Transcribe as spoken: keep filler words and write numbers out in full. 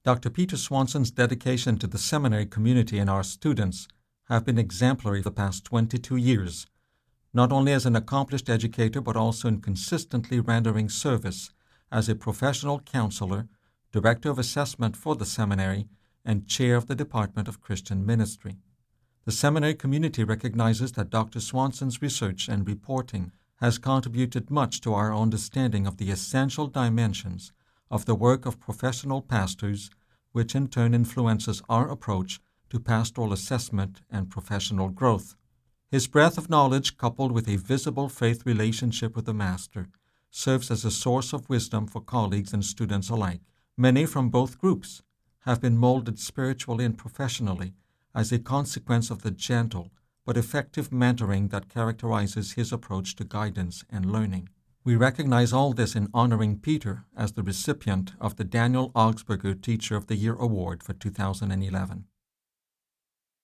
Doctor Peter Swanson's dedication to the seminary community and our students have been exemplary for the past twenty-two years, not only as an accomplished educator but also in consistently rendering service as a professional counselor, director of assessment for the seminary, and chair of the Department of Christian Ministry. The seminary community recognizes that Doctor Swanson's research and reporting has contributed much to our understanding of the essential dimensions of the work of professional pastors, which in turn influences our approach to pastoral assessment and professional growth. His breadth of knowledge, coupled with a visible faith relationship with the Master, serves as a source of wisdom for colleagues and students alike. Many from both groups have been molded spiritually and professionally as a consequence of the gentle but effective mentoring that characterizes his approach to guidance and learning. We recognize all this in honoring Peter as the recipient of the Daniel Augsburger Teacher of the Year Award for two thousand eleven.